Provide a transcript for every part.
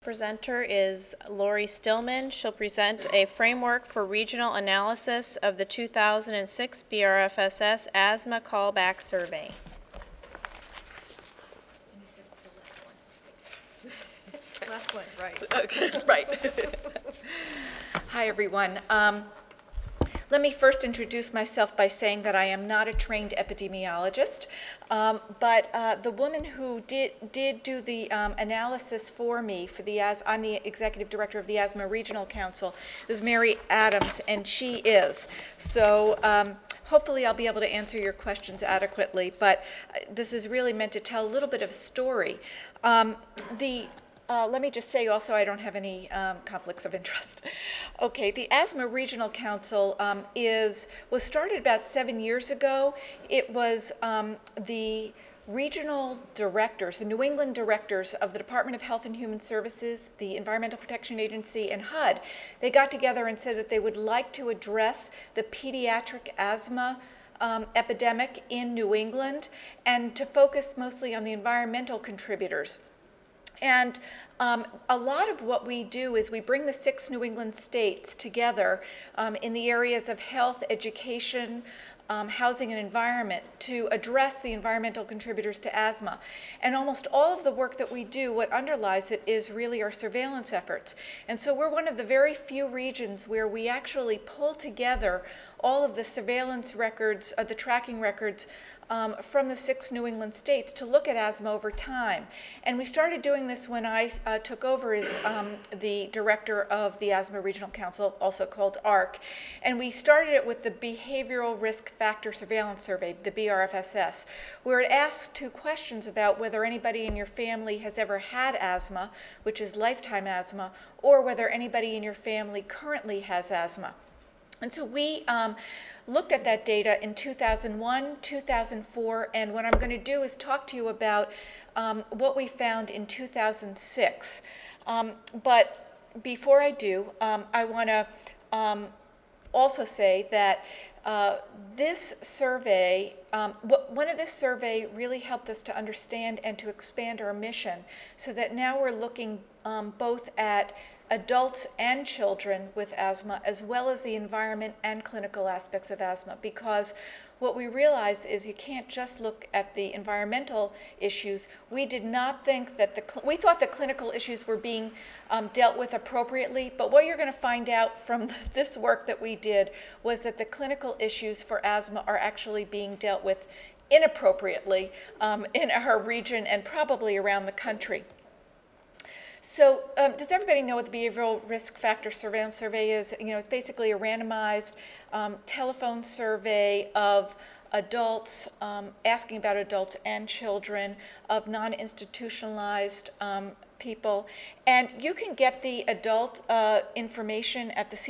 Presenter is Lori Stillman. She'll present a framework for regional analysis of the 2006 BRFSS Asthma Callback Survey. Last one, right. Okay, right. Hi, everyone. Let me first introduce myself by saying that I am not a trained epidemiologist, but the woman who did do the analysis for me, I'm the executive director of the Asthma Regional Council, is Mary Adams, and she is. So hopefully I'll be able to answer your questions adequately, but this is really meant to tell a little bit of a story. Let me just say also I don't have any conflicts of interest. Okay, the Asthma Regional Council was started about 7 years ago. It was the regional directors, the New England directors of the Department of Health and Human Services, the Environmental Protection Agency, and HUD. They got together and said that they would like to address the pediatric asthma epidemic in New England and to focus mostly on the environmental contributors. And a lot of what we do is we bring the 6 New England states together in the areas of health, education, housing and environment to address the environmental contributors to asthma. And almost all of the work that we do, what underlies it is really our surveillance efforts. And so we're one of the very few regions where we actually pull together all of the surveillance records, the tracking records from the 6 New England states to look at asthma over time. And we started doing this when I took over as the director of the Asthma Regional Council, also called ARC. And we started it with the Behavioral Risk Factor Surveillance Survey, the BRFSS, where it asks 2 questions about whether anybody in your family has ever had asthma, which is lifetime asthma, or whether anybody in your family currently has asthma. And so we looked at that data in 2001, 2004, and what I'm going to do is talk to you about what we found in 2006. But before I do, I want to also say that this survey, one of this survey really helped us to understand and to expand our mission so that now we're looking both at adults and children with asthma, as well as the environment and clinical aspects of asthma, because what we realized is you can't just look at the environmental issues. We did not think that we thought the clinical issues were being dealt with appropriately, but what you're going to find out from this work that we did was that the clinical issues for asthma are actually being dealt with inappropriately in our region and probably around the country. So does everybody know what the Behavioral Risk Factor Surveillance Survey is? You know, it's basically a randomized telephone survey of adults, asking about adults and children, of non-institutionalized people. And you can get the adult information at the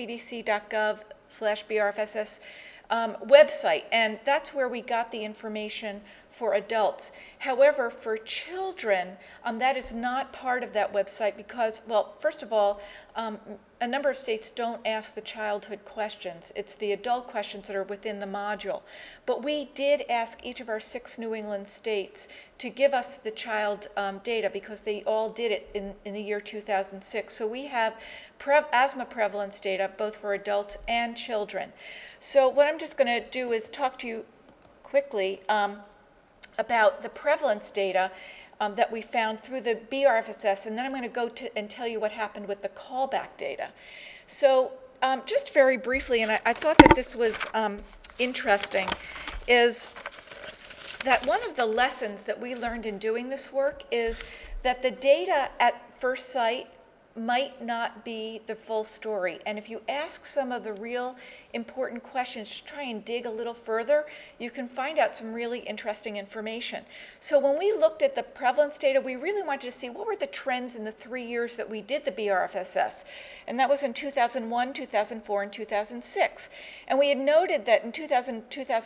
cdc.gov/BRFSS website, and that's where we got the information for adults. However, for children, that is not part of that website because, well, first of all, a number of states don't ask the childhood questions. It's the adult questions that are within the module. But we did ask each of our 6 New England states to give us the child data because they all did it in the year 2006. So we have asthma prevalence data both for adults and children. So what I'm just going to do is talk to you quickly about the prevalence data that we found through the BRFSS, and then I'm going to go and tell you what happened with the callback data. So just very briefly, and I thought that this was interesting, is that one of the lessons that we learned in doing this work is that the data at first sight might not be the full story. And if you ask some of the real important questions to try and dig a little further, you can find out some really interesting information. So when we looked at the prevalence data, we really wanted to see what were the trends in the 3 years that we did the BRFSS. And that was in 2001, 2004, and 2006. And we had noted that in 2000,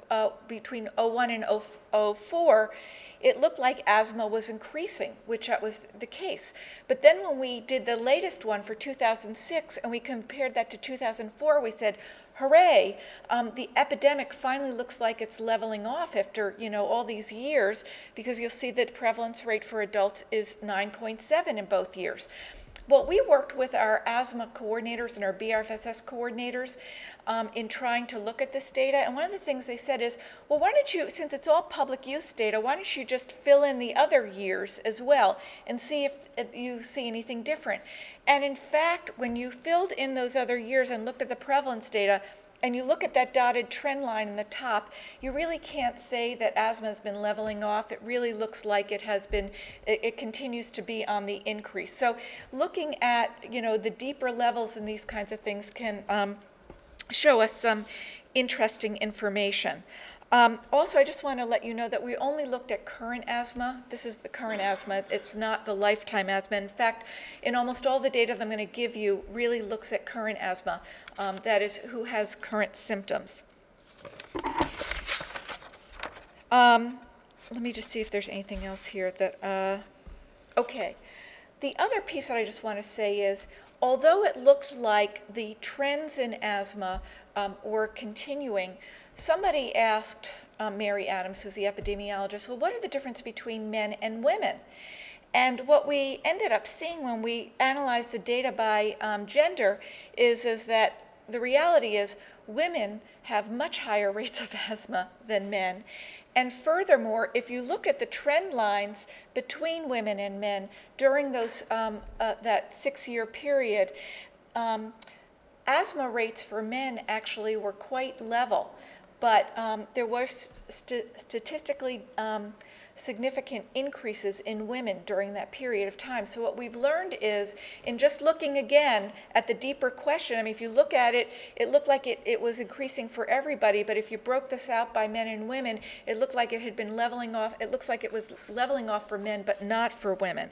between '01 and '04, it looked like asthma was increasing, which that was the case. But then when we did the latest one for 2006 and we compared that to 2004, we said, hooray, the epidemic finally looks like it's leveling off after, all these years, because you'll see that prevalence rate for adults is 9.7 in both years. Well, we worked with our asthma coordinators and our BRFSS coordinators in trying to look at this data. And one of the things they said is, well, why don't you, since it's all public use data, why don't you just fill in the other years as well and see if you see anything different? And in fact, when you filled in those other years and looked at the prevalence data, and you look at that dotted trend line in the top, you really can't say that asthma has been leveling off. It really looks like it has been, it continues to be on the increase. So looking at, the deeper levels in these kinds of things can show us some interesting information. Also, I just want to let you know that we only looked at current asthma. This is the current asthma. It's not the lifetime asthma. In fact, in almost all the data that I'm going to give you really looks at current asthma, that is, who has current symptoms. Let me just see if there's anything else here that, okay. The other piece that I just want to say is, although it looked like the trends in asthma were continuing, somebody asked Mary Adams, who's the epidemiologist, well, what are the difference between men and women? And what we ended up seeing when we analyzed the data by gender is that the reality is women have much higher rates of asthma than men. And furthermore, if you look at the trend lines between women and men during those that 6-year period, asthma rates for men actually were quite level, but there were statistically significant increases in women during that period of time. So what we've learned is, in just looking again at the deeper question, I mean, if you look at it, it looked like it was increasing for everybody, but if you broke this out by men and women, it looked like it had been leveling off. It looks like it was leveling off for men, but not for women.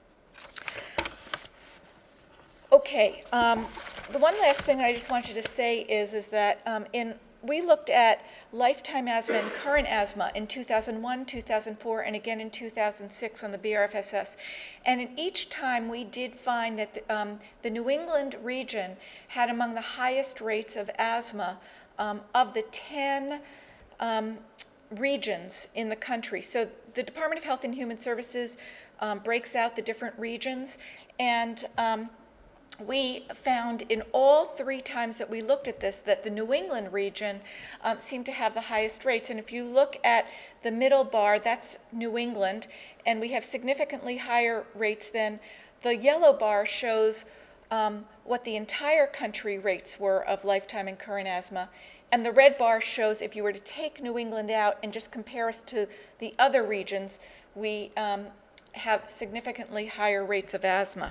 Okay, the one last thing I just wanted to say is that we looked at lifetime asthma and current asthma in 2001, 2004, and again in 2006 on the BRFSS. And in each time we did find that the New England region had among the highest rates of asthma of the 10 regions in the country. So the Department of Health and Human Services breaks out the different regions, and we found in all 3 times that we looked at this that the New England region seemed to have the highest rates. And if you look at the middle bar, that's New England, and we have significantly higher rates than the yellow bar shows what the entire country rates were of lifetime and current asthma. And the red bar shows if you were to take New England out and just compare us to the other regions, we have significantly higher rates of asthma.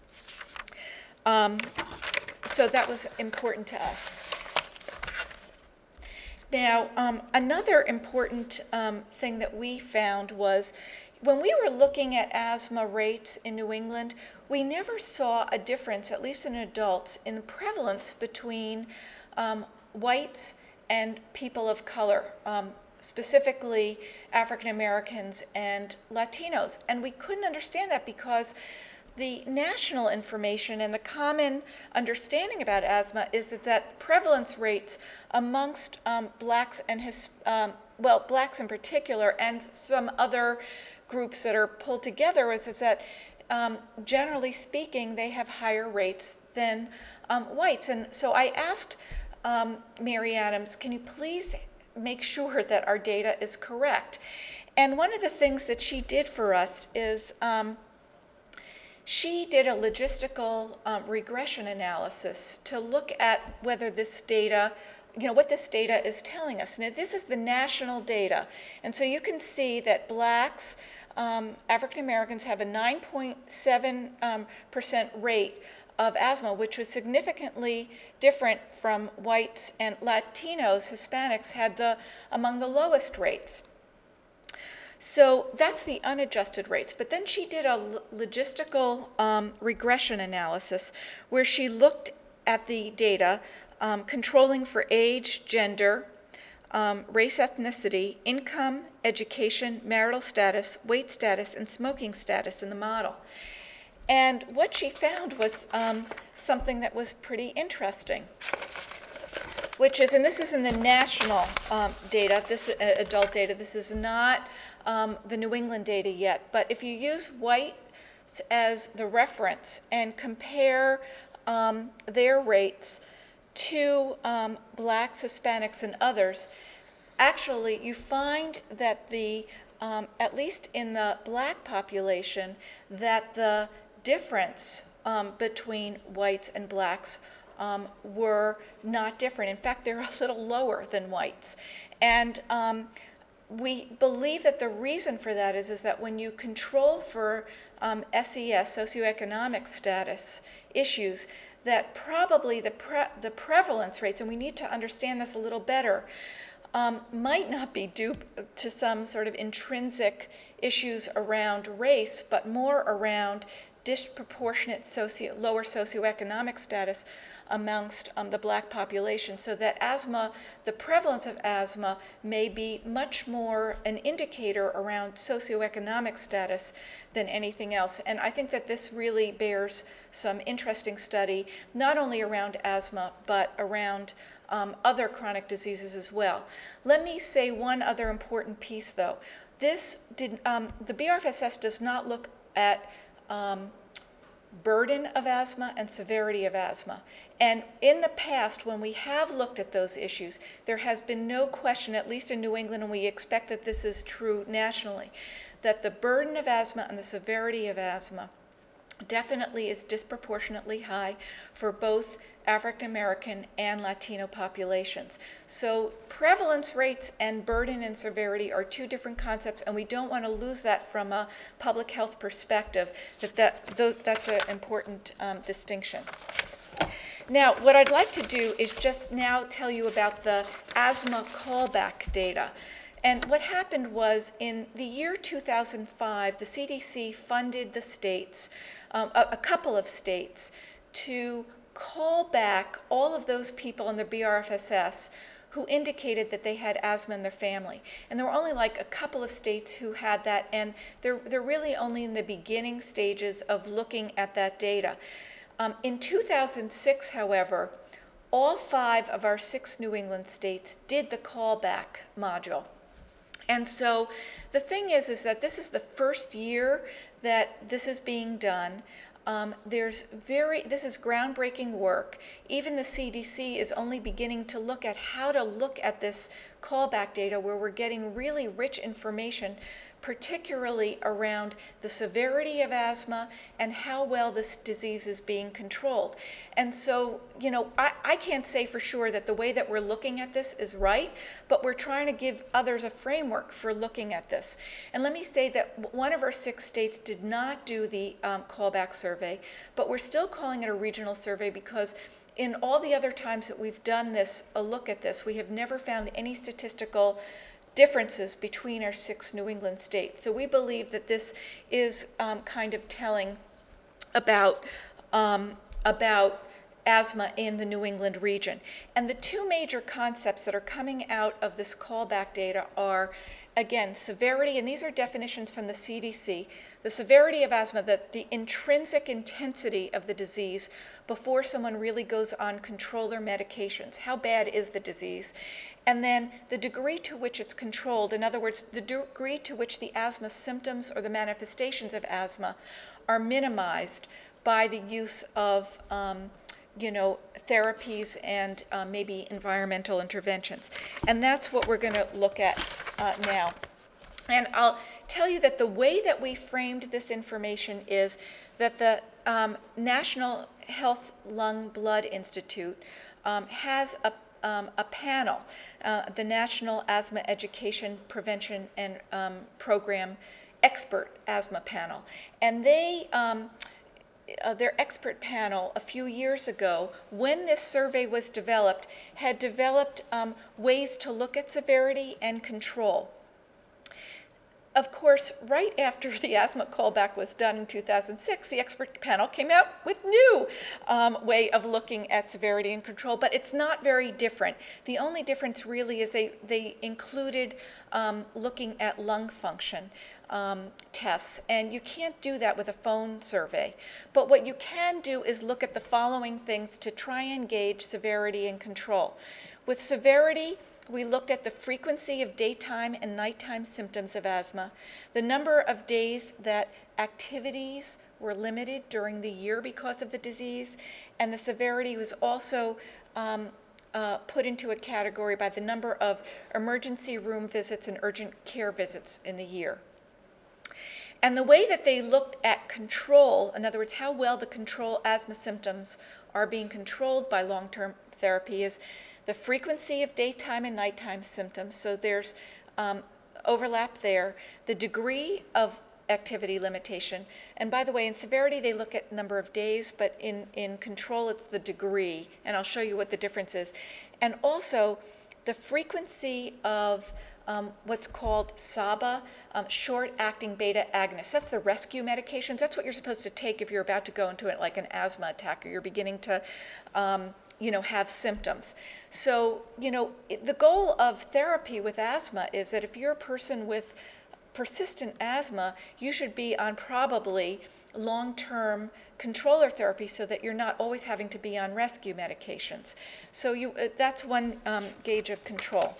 So that was important to us. Now, another important thing that we found was when we were looking at asthma rates in New England, we never saw a difference, at least in adults, in the prevalence between whites and people of color, specifically African Americans and Latinos. And we couldn't understand that because the national information and the common understanding about asthma is that prevalence rates amongst blacks and blacks in particular, and some other groups that are pulled together, is that generally speaking, they have higher rates than whites. And so I asked Mary Adams, can you please make sure that our data is correct? And one of the things that she did for us is she did a logistical regression analysis to look at whether this data, what this data is telling us. Now, this is the national data. And so you can see that blacks, African Americans have a 9.7% rate of asthma, which was significantly different from whites, and Latinos, Hispanics, had among the lowest rates. So that's the unadjusted rates. But then she did a logistical regression analysis where she looked at the data, controlling for age, gender, race, ethnicity, income, education, marital status, weight status, and smoking status in the model. And what she found was something that was pretty interesting, which is, and this is in the national data, this adult data, this is not the New England data yet, but if you use white as the reference and compare their rates to blacks, Hispanics, and others, actually you find that the, at least in the black population, that the difference between whites and blacks were not different. In fact, they're a little lower than whites. And we believe that the reason for that is that when you control for SES, socioeconomic status issues, that probably the prevalence rates, and we need to understand this a little better, might not be due to some sort of intrinsic issues around race, but more around disproportionate lower socioeconomic status amongst the black population, so that asthma, the prevalence of asthma may be much more an indicator around socioeconomic status than anything else. And I think that this really bears some interesting study, not only around asthma, but around other chronic diseases as well. Let me say one other important piece, though. The BRFSS does not look at burden of asthma and severity of asthma. And in the past, when we have looked at those issues, there has been no question, at least in New England, and we expect that this is true nationally, that the burden of asthma and the severity of asthma definitely is disproportionately high for both African American and Latino populations. So prevalence rates and burden and severity are two different concepts, and we don't want to lose that from a public health perspective, that's an important distinction. Now, what I'd like to do is just now tell you about the asthma callback data. And what happened was, in the year 2005, the CDC funded the states, a couple of states, to call back all of those people in the BRFSS who indicated that they had asthma in their family. And there were only like a couple of states who had that, and they're really only in the beginning stages of looking at that data. In 2006, however, all 5 of our 6 New England states did the callback module. And so the thing is that this is the first year that this is being done. This is groundbreaking work. Even the CDC is only beginning to look at how to look at this callback data, where we're getting really rich information, particularly around the severity of asthma and how well this disease is being controlled. And so, I can't say for sure that the way that we're looking at this is right, but we're trying to give others a framework for looking at this. And let me say that one of our 6 states did not do the callback survey, but we're still calling it a regional survey because in all the other times that we've done a look at this, we have never found any statistical differences between our 6 New England states. So we believe that this is kind of telling about asthma in the New England region. And the 2 major concepts that are coming out of this callback data are, again, severity, and these are definitions from the CDC, the severity of asthma, the intrinsic intensity of the disease before someone really goes on controller medications. How bad is the disease? And then the degree to which it's controlled, in other words, the degree to which the asthma symptoms or the manifestations of asthma are minimized by the use of therapies and maybe environmental interventions. And that's what we're going to look at now. And I'll tell you that the way that we framed this information is that the National Health Lung Blood Institute has a panel, the National Asthma Education Prevention and Program Expert Asthma Panel. And their expert panel a few years ago, when this survey was developed, had developed ways to look at severity and control. of course, right after the asthma callback was done in 2006, the expert panel came out with new way of looking at severity and control, but it's not very different. The only difference really is they included looking at lung function tests, and you can't do that with a phone survey. But what you can do is look at the following things to try and gauge severity and control. With severity, we looked at the frequency of daytime and nighttime symptoms of asthma, the number of days that activities were limited during the year because of the disease, and the severity was also put into a category by the number of emergency room visits and urgent care visits in the year. And the way that they looked at control, in other words, how well the control asthma symptoms are being controlled by long-term therapy, is the frequency of daytime and nighttime symptoms, so there's overlap there, the degree of activity limitation, and by the way, in severity they look at number of days, but in control it's the degree, and I'll show you what the difference is, and also the frequency of what's called SABA, short-acting beta agonists. That's the rescue medications. That's what you're supposed to take if you're about to go into it like an asthma attack or you're beginning to have symptoms. So, the goal of therapy with asthma is that if you're a person with persistent asthma, you should be on probably long-term controller therapy so that you're not always having to be on rescue medications. So that's one gauge of control.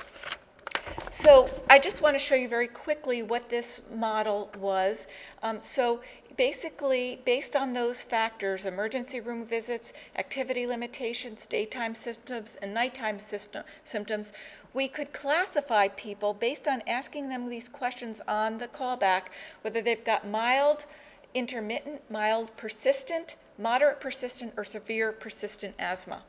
So I just want to show you very quickly what this model was. So basically, based on those factors, emergency room visits, activity limitations, daytime symptoms, and nighttime symptoms, we could classify people based on asking them these questions on the callback, whether they've got mild, intermittent, mild persistent, moderate persistent, or severe persistent asthma.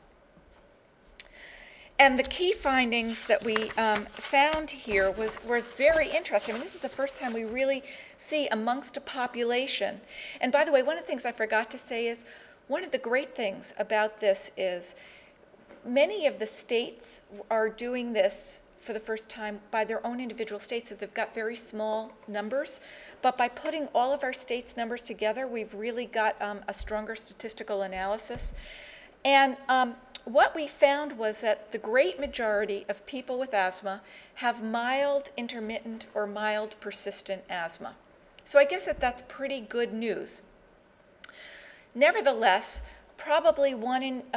And the key findings that we found here were very interesting. I mean, this is the first time we really see amongst a population. And by the way, one of the things I forgot to say is, one of the great things about this is many of the states are doing this for the first time by their own individual states, so they've got very small numbers. But by putting all of our states' numbers together, we've really got a stronger statistical analysis. And what we found was that the great majority of people with asthma have mild, intermittent, or mild persistent asthma. So I guess that's pretty good news. Nevertheless, probably one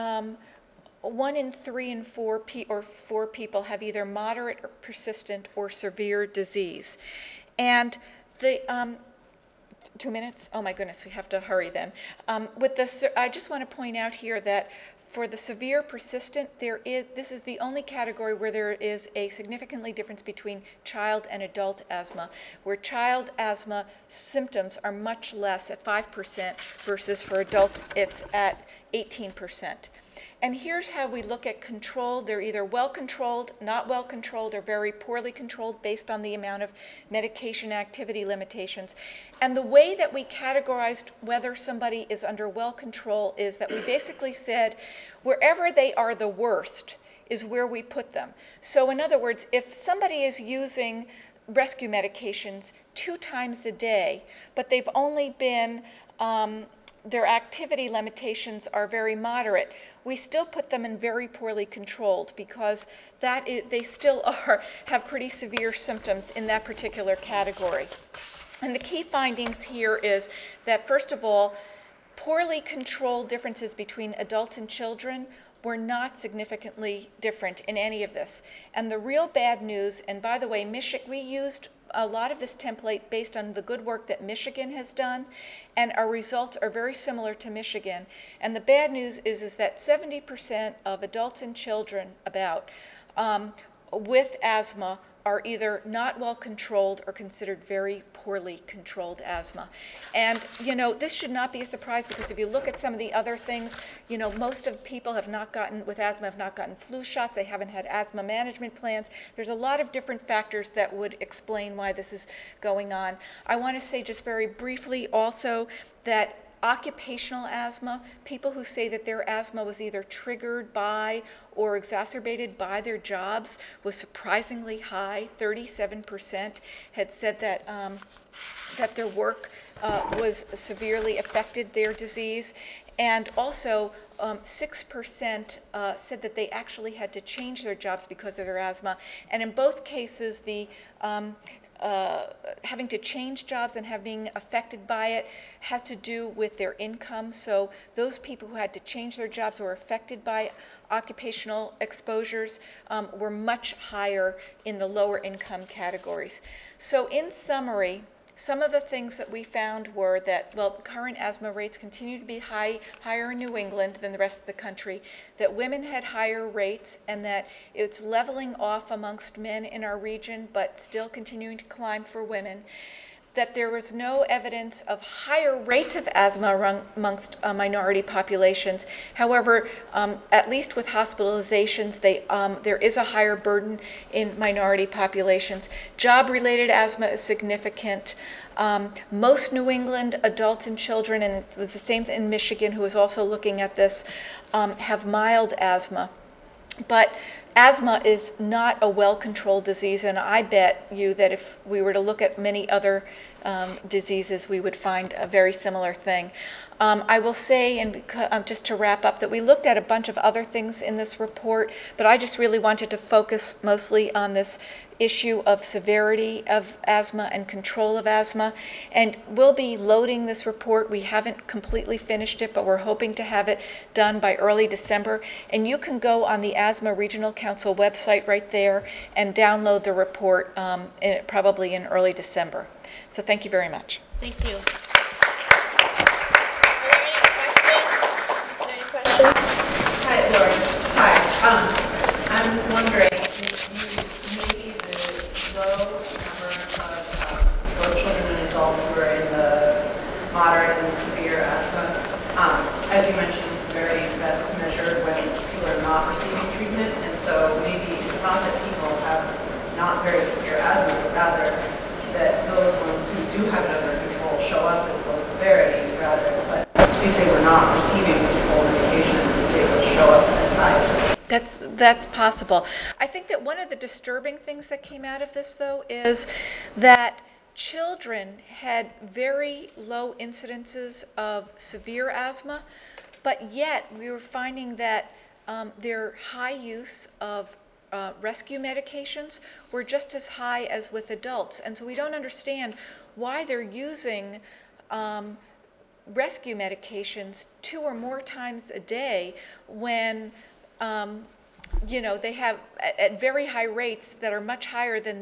in 3 and 4 people have either moderate or persistent or severe disease. And the 2 minutes? Oh my goodness, we have to hurry then. I just want to point out here that for the severe persistent, this is the only category where there is a significantly difference between child and adult asthma, where child asthma symptoms are much less at 5% versus for adults it's at 18%. And here's how we look at control. They're either well controlled, not well controlled, or very poorly controlled based on the amount of medication activity limitations. And the way that we categorized whether somebody is under well control is that we basically said wherever they are the worst is where we put them. So in other words, if somebody is using rescue medications 2 times a day, but they've only been their activity limitations are very moderate, we still put them in very poorly controlled because they still have pretty severe symptoms in that particular category. And the key findings here is that, first of all, poorly controlled differences between adults and children were not significantly different in any of this. And the real bad news, and by the way, we used a lot of this template based on the good work that Michigan has done, and our results are very similar to Michigan. And the bad news is that 70% of adults and children with asthma are either not well controlled or considered very poorly controlled asthma. And this should not be a surprise, because if you look at some of the other things, most of people with asthma have not gotten flu shots, they haven't had asthma management plans. There's a lot of different factors that would explain why this is going on. I want to say just very briefly also that occupational asthma, people who say that their asthma was either triggered by or exacerbated by their jobs, was surprisingly high. 37% had said that their work was severely affected their disease. And also, 6% said that they actually had to change their jobs because of their asthma. And in both cases, the having to change jobs and having affected by it has to do with their income. So those people who had to change their jobs or were affected by occupational exposures were much higher in the lower income categories. So in summary, some of the things that we found were that, well, current asthma rates continue to be higher in New England than the rest of the country, that women had higher rates, and that it's leveling off amongst men in our region, but still continuing to climb for women, that there was no evidence of higher rates of asthma amongst minority populations. However, at least with hospitalizations, there is a higher burden in minority populations. Job-related asthma is significant. Most New England adults and children, and it was the same in Michigan, who was also looking at this, have mild asthma. But asthma is not a well-controlled disease, and I bet you that if we were to look at many other diseases, we would find a very similar thing. I will say, and just to wrap up, that we looked at a bunch of other things in this report, but I just really wanted to focus mostly on this issue of severity of asthma and control of asthma. And we'll be loading this report. We haven't completely finished it, but we're hoping to have it done by early December. And you can go on the Asthma Regional Council website right there and download the report probably in early December. So thank you very much. Thank you. Are there any questions? Hi, Lauren. Hi. I'm wondering if maybe the low number of both children and adults who are in the moderate and severe asthma, as you mentioned, severity is best measured when people are not receiving treatment, and so maybe it's not that people have not very severe asthma, but rather that those ones who do have it under control show up as low severity, rather, but if they were not receiving control medications, they would show up as high. That's possible. I think that one of the disturbing things that came out of this, though, is that children had very low incidences of severe asthma, but yet we were finding that their high use of rescue medications were just as high as with adults. And so we don't understand why they're using rescue medications 2 or more times a day when they have at very high rates that are much higher than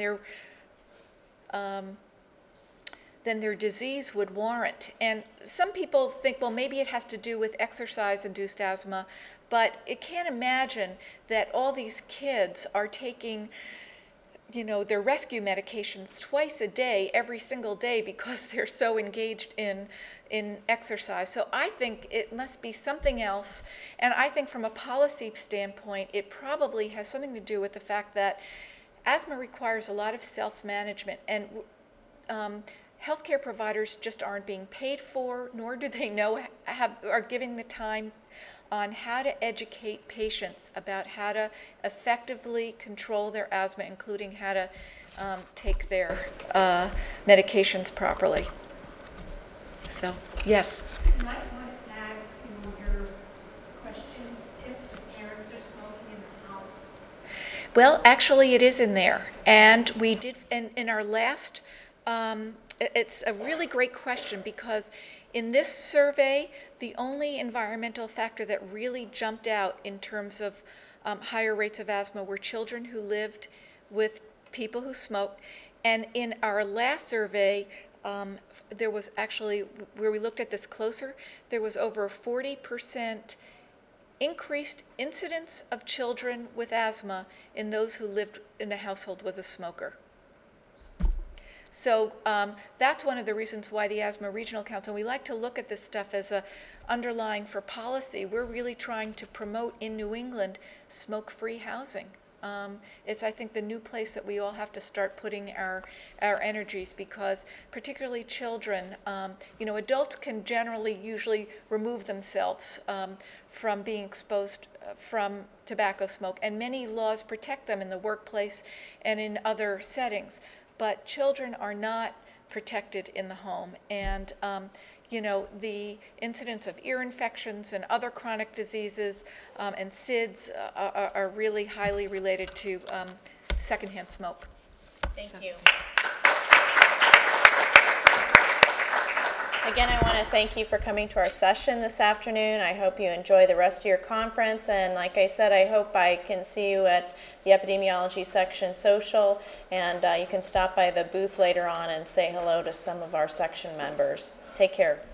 their disease would warrant. And some people think, well, maybe it has to do with exercise-induced asthma, but it can't imagine that all these kids are taking their rescue medications twice a day, every single day, because they're so engaged in exercise. So I think it must be something else. And I think from a policy standpoint, it probably has something to do with the fact that asthma requires a lot of self-management. And healthcare providers just aren't being paid for, nor do they are giving the time on how to educate patients about how to effectively control their asthma, including how to take their medications properly. So, yes? You might want to add in your questions if parents are smoking in the house. Well, actually, it is in there. And we did, in our last, it's a really great question, because in this survey, the only environmental factor that really jumped out in terms of higher rates of asthma were children who lived with people who smoked. And in our last survey, there was actually, where we looked at this closer, there was over a 40% increased incidence of children with asthma in those who lived in a household with a smoker. So that's one of the reasons why the Asthma Regional Council, we like to look at this stuff as a underlying for policy. We're really trying to promote in New England smoke-free housing. is, I think, the new place that we all have to start putting our energies, because particularly children, adults can usually remove themselves from being exposed from tobacco smoke, and many laws protect them in the workplace and in other settings. But children are not protected in the home, and the incidence of ear infections and other chronic diseases and SIDS are really highly related to secondhand smoke. Thank you. Again, I want to thank you for coming to our session this afternoon. I hope you enjoy the rest of your conference, and like I said, I hope I can see you at the epidemiology section social, and you can stop by the booth later on and say hello to some of our section members. Take care.